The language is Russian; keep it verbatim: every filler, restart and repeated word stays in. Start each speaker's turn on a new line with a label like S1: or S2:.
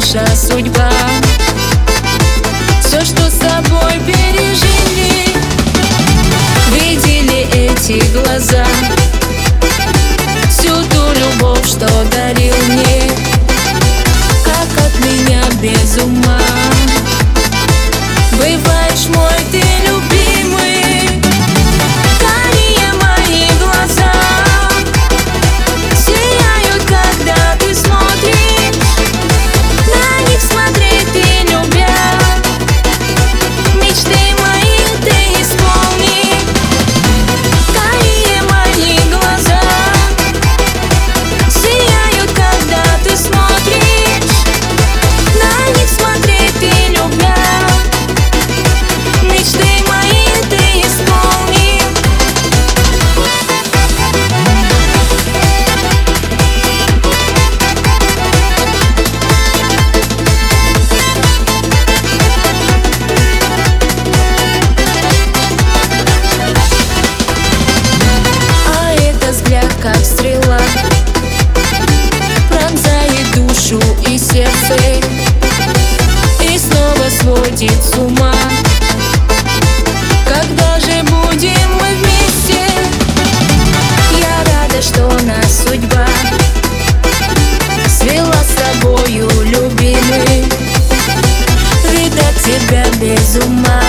S1: наша судьба. Все, что с тобой пережили, видели эти глаза, всю ту любовь, что дарил мне, как от меня без ума. Бываешь мой ты любимый, карие мои глаза сияют, когда ты смотришь, на них смотреть ты любя, мечты мои ты исполни. Карие мои глаза сияют, когда ты смотришь, на них смотреть ты любя, мечты мои ты исполни. А это взгляд, как стрела, пронзает душу и сердце, и снова сводит с ума. Когда же будем мы вместе? Я рада, что нас судьба свела с тобою, любимый, ведь от тебя без ума.